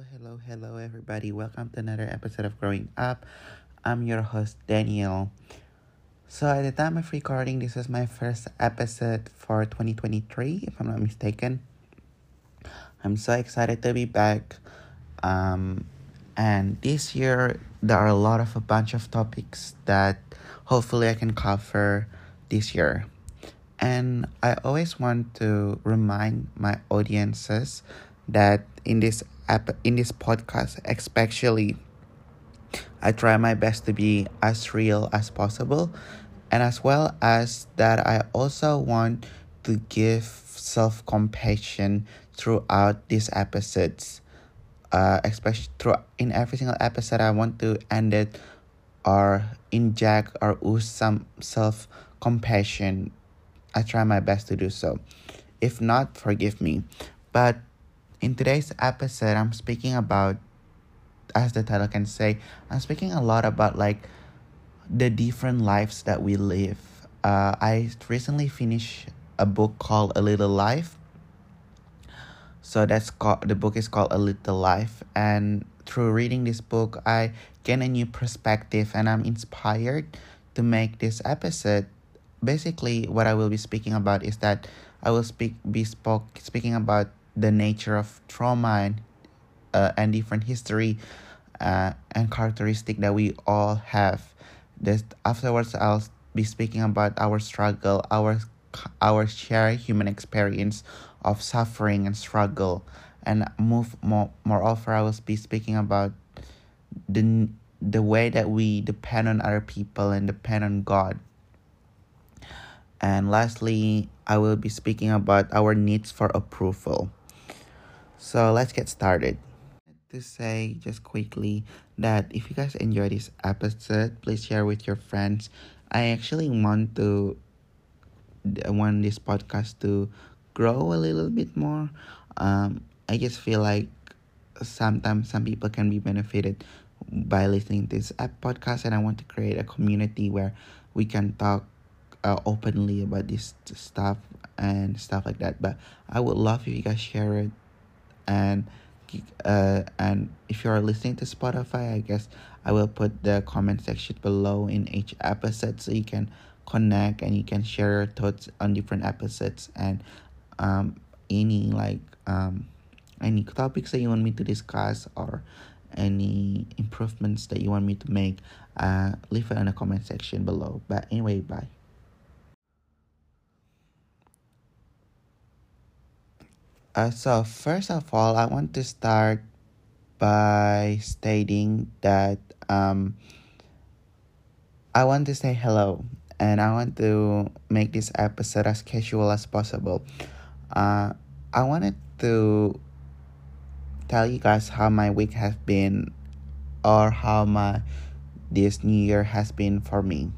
hello, everybody. Welcome to another episode of Growing Up. I'm your host, Daniel. So, at the time of recording, this is my first episode for 2023, if I'm not mistaken. I'm so excited to be back. Um, and this year, there are a bunch of topics that hopefully I can cover this year. And I always want to remind my audiences that in this podcast, especially, I try my best to be as real as possible, and as well as that, I also want to give self compassion throughout these episodes. Especially through in every single episode, I want to end it or inject or use some self compassion. I try my best to do so. If not, forgive me. But in today's episode, I'm speaking about, as the title can say, I'm speaking a lot about like the different lives that we live. I recently finished a book called A Little Life. So the book is called A Little Life, and through reading this book, I gain a new perspective, and I'm inspired to make this episode. Basically, what I will be speaking about is that I will speaking about the nature of trauma and different history and characteristic that we all have. This afterwards, I'll be speaking about our struggle, our shared human experience of suffering and struggle, and moreover, I will be speaking about the the way that we depend on other people and depend on God. And lastly, I will be speaking about our needs for approval. So let's get started. To say just quickly that if you guys enjoy this episode, please share with your friends. I actually want this podcast to grow a little bit more. I just feel like sometimes some people can be benefited by listening to this podcast, and I want to create a community where we can talk openly about this stuff and stuff like that. But I would love if you guys share it, and if you are listening to Spotify, I guess I will put the comment section below in each episode so you can connect and you can share your thoughts on different episodes and um any like any topics that you want me to discuss or any improvements that you want me to make. Leave it in the comment section below. But anyway, bye. So first of all, I want to start by stating that I want to say hello, and I want to make this episode as casual as possible. Uh, I wanted to tell you guys how my week has been, or how my this new year has been for me.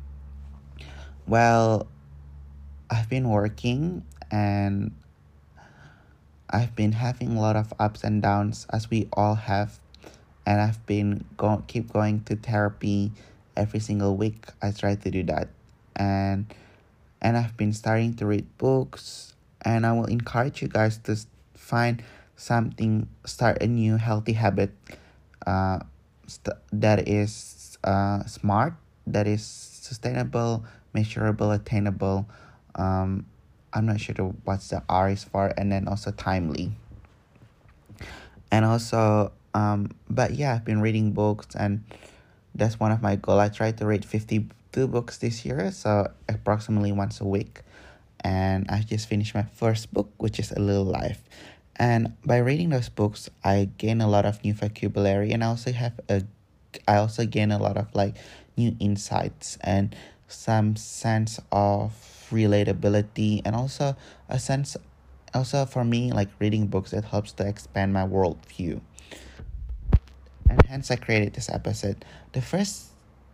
Well, I've been working, and I've been having a lot of ups and downs, as we all have, and I've been keep going to therapy every single week. I try to do that, and I've been starting to read books, and I will encourage you guys to find something, start a new healthy habit, uh, that is smart, that is sustainable, measurable, attainable. Um, I'm not sure what's the R is for, and then also timely. And also, but yeah, I've been reading books, and that's one of my goals. I try to read 52 books this year, so approximately once a week. And I just finished my first book, which is A Little Life. And by reading those books, I gain a lot of new vocabulary, and I also gain a lot of like new insights and some sense of relatability, and also a sense, also for me, like reading books, it helps to expand my worldview. And hence I created this episode. The first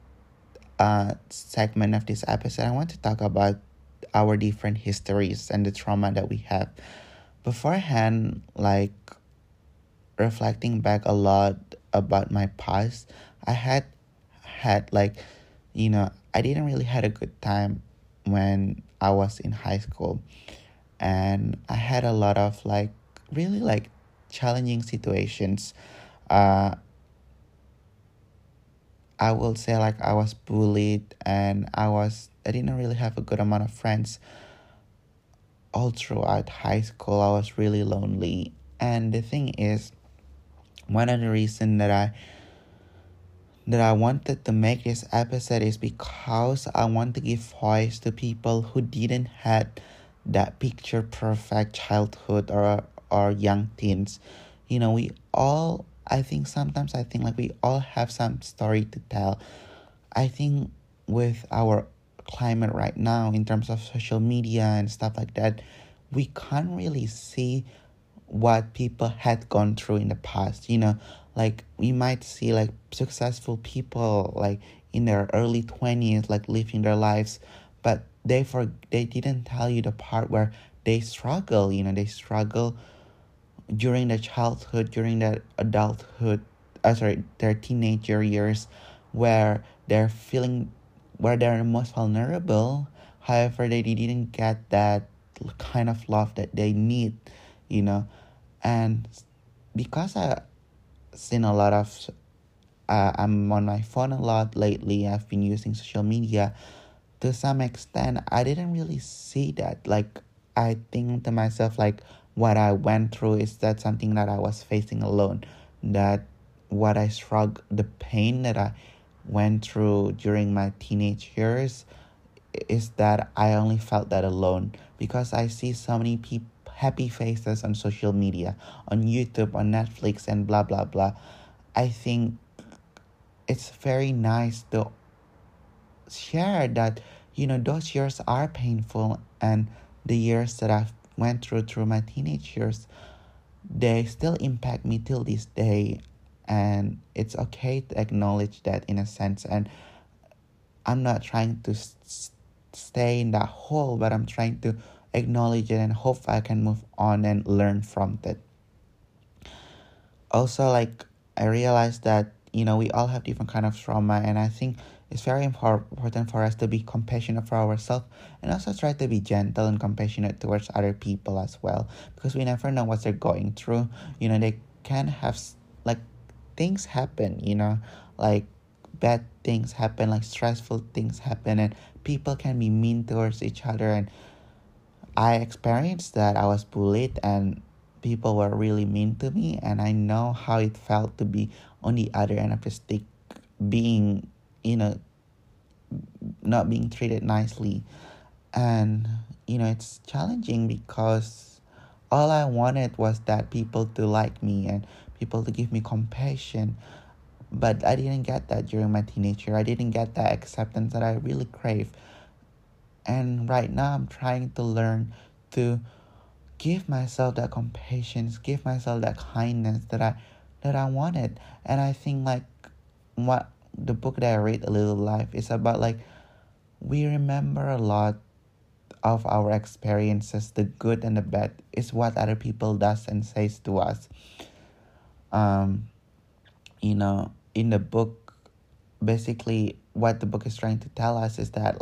segment of this episode, I want to talk about our different histories and the trauma that we have. Beforehand, like reflecting back a lot about my past, I had like, I didn't really had a good time when I was in high school, and I had a lot of like really like challenging situations. uh I will say like I was bullied, and I didn't really have a good amount of friends all throughout high school. I was really lonely. And the thing is, one of the reason that I wanted to make this episode is because I want to give voice to people who didn't had that picture perfect childhood or young teens. We all, I think sometimes I think like we all have some story to tell. I think with our climate right now in terms of social media and stuff like that, we can't really see what people had gone through in the past. Like we might see like successful people like in their early 20s like living their lives, but they didn't tell you the part where they struggle. They struggle during their childhood, during their adulthood, sorry, their teenager years, where they're feeling, where they're most vulnerable. However, they didn't get that kind of love that they need, you know. And because I seen a lot of, I'm on my phone a lot lately. I've been using social media to some extent. I didn't really see that. Like, I think to myself, like, what I went through is that something that I was facing alone. That what I struggled, the pain that I went through during my teenage years is that I only felt that alone, because I see so many people happy faces on social media, on YouTube, on Netflix, and blah blah blah. I think it's very nice to share that those years are painful, and the years that I've went through my teenage years, they still impact me till this day. And it's okay to acknowledge that in a sense. And I'm not trying to stay in that hole, but I'm trying to acknowledge it and hope I can move on and learn from it. Also, like, I realized that we all have different kind of trauma, and I think it's very important for us to be compassionate for ourselves, and also try to be gentle and compassionate towards other people as well, because we never know what they're going through. They can have like things happen, like bad things happen, like stressful things happen, and people can be mean towards each other. And I experienced that. I was bullied, and people were really mean to me, and I know how it felt to be on the other end of the stick, being, not being treated nicely. And it's challenging because all I wanted was that people to like me and people to give me compassion. But I didn't get that during my teenager. I didn't get that acceptance that I really crave. And right now I'm trying to learn to give myself that compassion, give myself that kindness that I wanted. And I think like what the book that I read, A Little Life, is about, like, we remember a lot of our experiences, the good and the bad, is what other people does and says to us. Um, in the book, basically what the book is trying to tell us is that,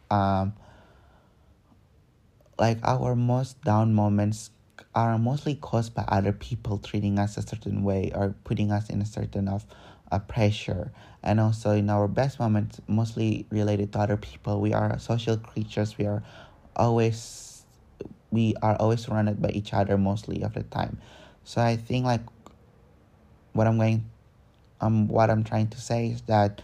like our most down moments are mostly caused by other people treating us a certain way or putting us in a certain of pressure. And also in our best moments, mostly related to other people. We are social creatures. Always we are always surrounded by each other mostly of the time. So I think like what I'm going what I'm trying to say is that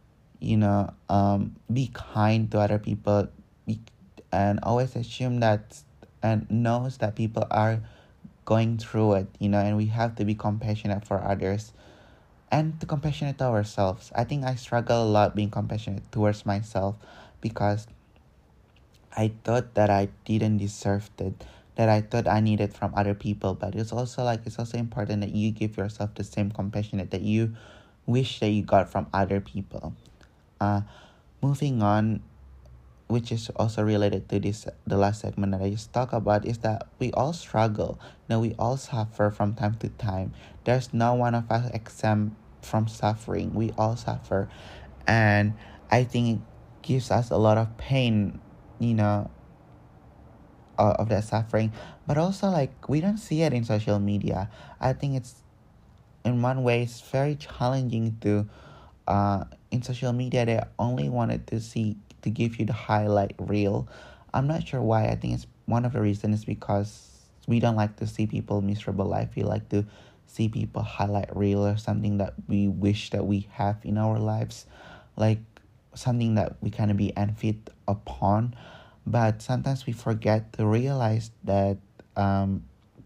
be kind to other people, be, and always assume that and knows that people are going through it, and we have to be compassionate for others and to compassionate to ourselves. I think I struggle a lot being compassionate towards myself because I thought that I didn't deserve it, that I thought I needed from other people. But it's also important that you give yourself the same compassion that you wish that you got from other people. Uh, Moving on, which is also related to the last segment that I just talked about, is that we all struggle. Now we all suffer from time to time. There's no one of us exempt from suffering. We all suffer, and I think it gives us a lot of pain, you know, of that suffering, but also like we don't see it in social media. I think it's in one way it's very challenging to in social media they only wanted to give you the highlight reel. I'm not sure why. I think it's one of the reasons is because we don't like to see people miserable life. We like to see people highlight reel or something that we wish that we have in our lives, like something that we kind of be envied upon. But sometimes we forget to realize that um,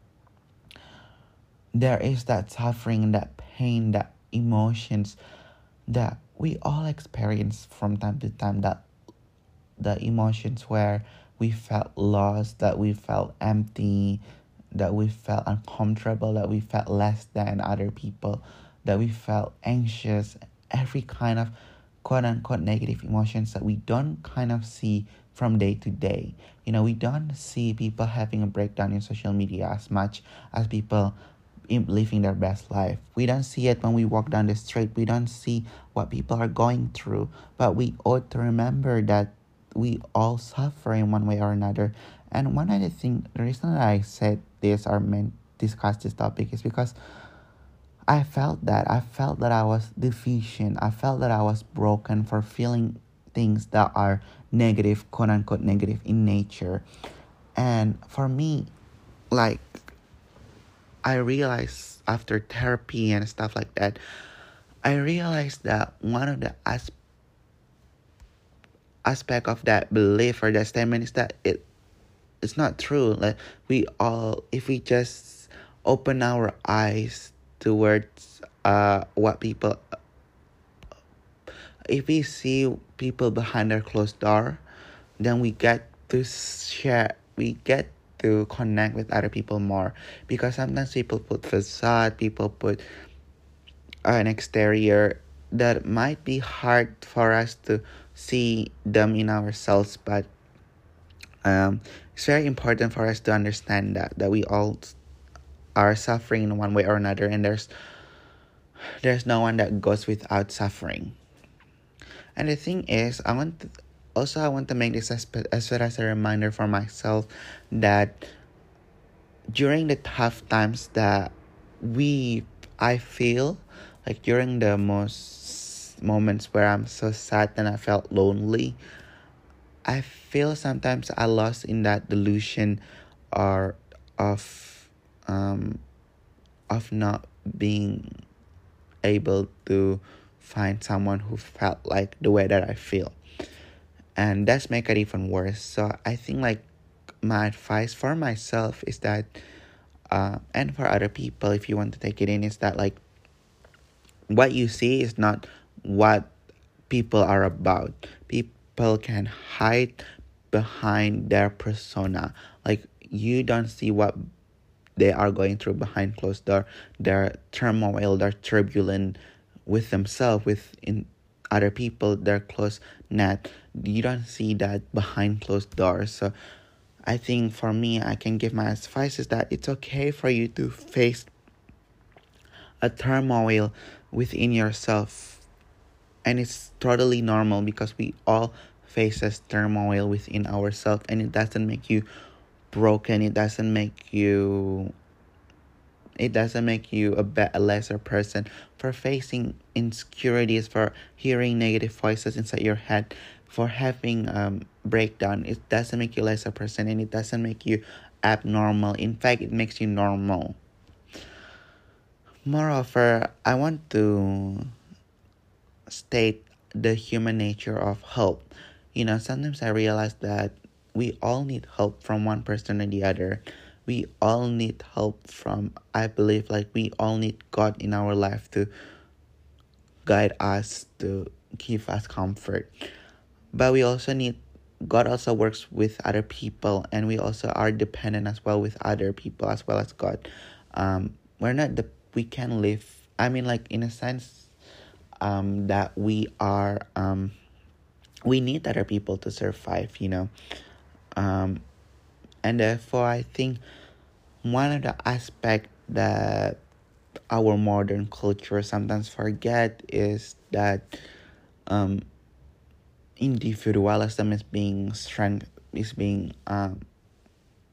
there is that suffering, that pain, that emotions that we all experience from time to time, that the emotions where we felt lost, that we felt empty, that we felt uncomfortable, that we felt less than other people, that we felt anxious, every kind of quote unquote negative emotions that we don't kind of see from day to day. We don't see people having a breakdown in social media as much as people living their best life. We don't see it when we walk down the street. We don't see what people are going through. But we ought to remember that we all suffer in one way or another. And one of the things, the reason that I said this or meant discuss this topic is because I felt that. I felt that I was deficient. I felt that I was broken for feeling things that are negative, quote unquote, negative in nature. And for me, like, I realized after therapy and stuff like that, I realized that one of the aspect of that belief or that statement is that it's not true. Like we all, if we just open our eyes towards what people, if we see people behind their closed door, then we get to share, we get to connect with other people more, because sometimes people put facade, people put an exterior that might be hard for us to see them in ourselves, but it's very important for us to understand that we all are suffering in one way or another, and there's no one that goes without suffering. And the thing is, I want to make this as well as a reminder for myself that during the tough times that I feel, like during the most moments where I'm so sad and I felt lonely, I feel sometimes I lost in that delusion or of um of not being able to find someone who felt like the way that I feel. And that's make it even worse. So I think like my advice for myself is that and for other people, if you want to take it in, is that like what you see is not what people are about. People can hide behind their persona. Like you don't see what they are going through behind closed door, their turmoil, their turbulent with themselves, with in other people, their close net. You don't see that behind closed doors. So I think for me, I can give my advice is that it's okay for you to face a turmoil within yourself, and it's totally normal because we all faces turmoil within ourselves, and it doesn't make you broken. It doesn't make you a lesser person for facing insecurities, for hearing negative voices inside your head, for having breakdown. It doesn't make you lesser person, and it doesn't make you abnormal. In fact, it makes you normal. Moreover, I want to state the human nature of help. Sometimes I realize that we all need help from one person or the other. We all need help from, I believe, like we all need God in our life to guide us, to give us comfort. But we also need, God also works with other people, and we also are dependent as well with other people as well as God. We can live, I mean, like in a sense, that we need other people to survive. And therefore I think one of the aspects that our modern culture sometimes forget is that individualism is being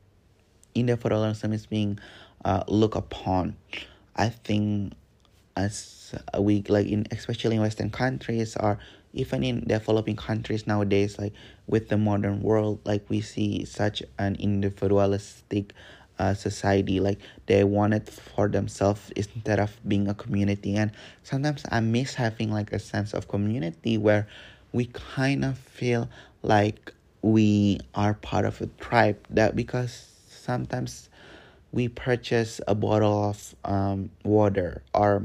individualism is being looked upon. I think as we like in especially in Western countries or even in developing countries nowadays, like with the modern world, like we see such an individualistic society. Like they want it for themselves instead of being a community. And sometimes I miss having like a sense of community where we kind of feel like we are part of a tribe, that because sometimes we purchase a bottle of water or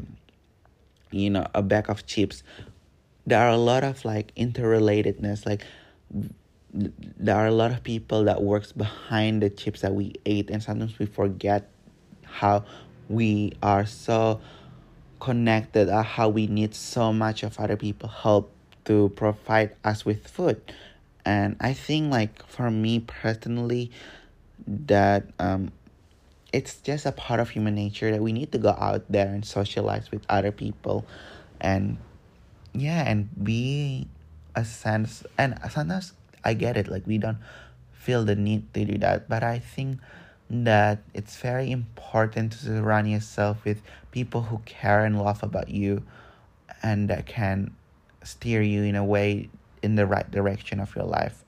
a bag of chips. There are a lot of like interrelatedness, like there are a lot of people that works behind the chips that we ate, and sometimes we forget how we are so connected, or how we need so much of other people help to provide us with food. And I think like for me personally, that it's just a part of human nature that we need to go out there and socialize with other people, and yeah, and be a sense. And sometimes I get it, like we don't feel the need to do that, but I think that it's very important to surround yourself with people who care and love about you, and that can steer you in a way in the right direction of your life.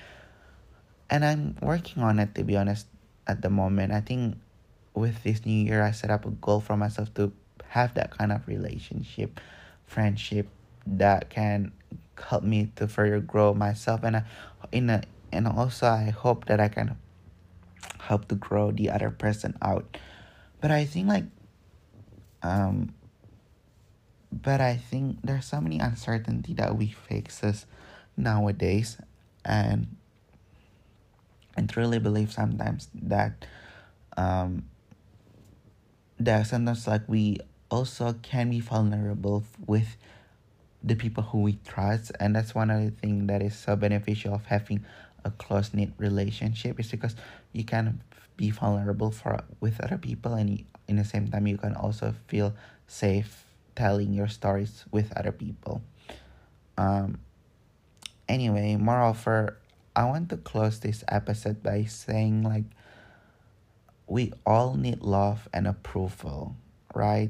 And I'm working on it, to be honest. At the moment, I think with this new year I set up a goal for myself to have that kind of relationship, friendship, that can help me to further grow myself. In a and also I hope that I can help to grow the other person out. But I think like um but I think there's so many uncertainty that we faces nowadays. and I truly believe sometimes um that sometimes like we also can be vulnerable with the people who we trust. And that's one of the things that is so beneficial of having a close-knit relationship, is because you can be vulnerable for with other people, and in the same time you can also feel safe telling your stories with other people. um Anyway, moreover, I want to close this episode by saying like we all need love and approval, right?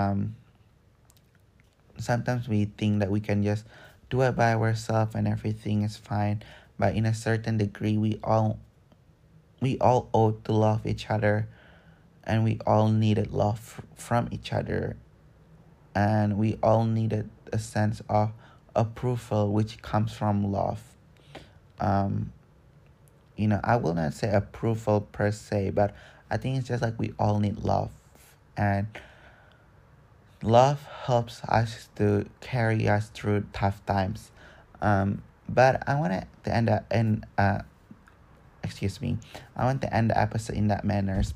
Sometimes we think that we can just do it by ourselves and everything is fine, but in a certain degree we all owe to love each other, and we all needed love from each other, and we all needed a sense of approval which comes from love. um I will not say approval per se, but I think it's just like we all need love, and love helps us to carry us through tough times. But I want to end up in excuse me. I want to end the episode in that manners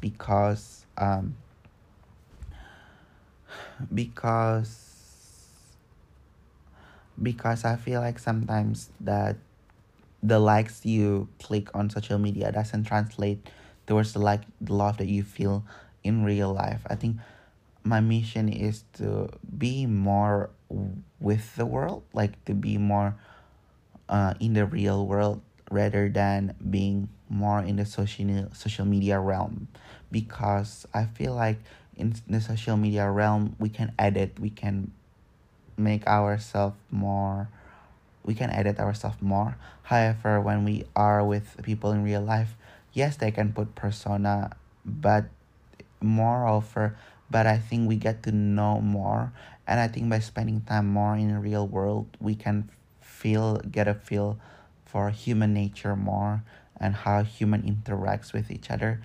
because because I feel like sometimes that the likes you click on social media doesn't translate towards the love that you feel in real life. I think my mission is to be more with the world, like to be more in the real world rather than being more in the social media realm, because I feel like in the social media realm we can edit, make ourselves more we can edit ourselves more. However, when we are with people in real life, yes, they can put persona, but moreover, but I think we get to know more. And I think by spending time more in the real world, we can get a feel for human nature more, and how human interacts with each other.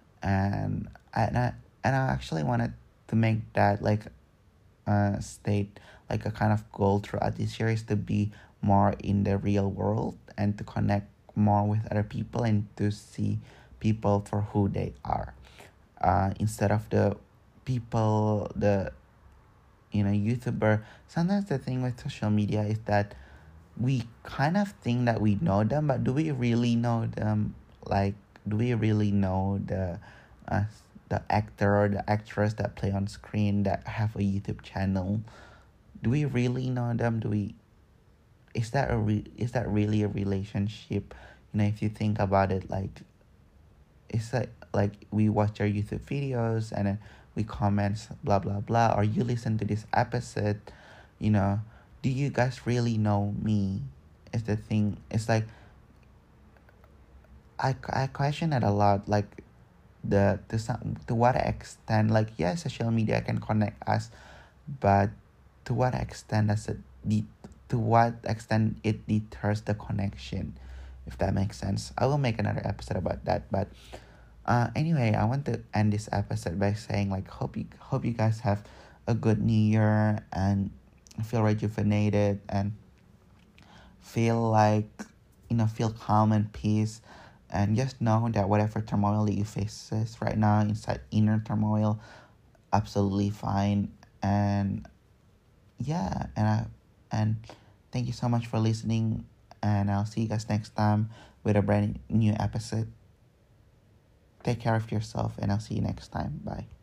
And I actually wanted to make that like state like a kind of goal throughout this series, to be more in the real world and to connect more with other people and to see people for who they are, instead of the people, the YouTuber. Sometimes the thing with social media is that we kind of think that we know them, but do we really know them? Like, do we really know uh, the actor or the actress that play on screen that have a YouTube channel? Do we really know them? Do we is that really a relationship? If you think about it, like, it's like we watch your YouTube videos and then we comment blah blah blah, or you listen to this episode, you know, do you guys really know me? Is the thing. It's like I question it a lot, like to what extent, like yeah, social media can connect us, but to what extent does it to what extent it deters the connection, if that makes sense. I will make another episode about that, but anyway, I want to end this episode by saying like hope you guys have a good new year and feel rejuvenated and feel like, feel calm and peace, and just know that whatever turmoil that you faces right now, inside inner turmoil, absolutely fine. And yeah, and thank you so much for listening, and I'll see you guys next time with a brand new episode. Take care of yourself, and I'll see you next time. Bye.